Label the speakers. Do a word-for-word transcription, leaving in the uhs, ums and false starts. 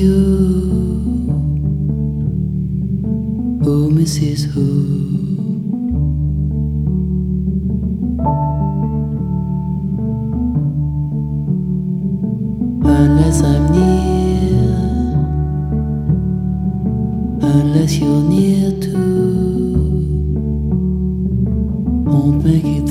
Speaker 1: you, oh Missus Who. Unless I'm near, unless you're near too, won't make it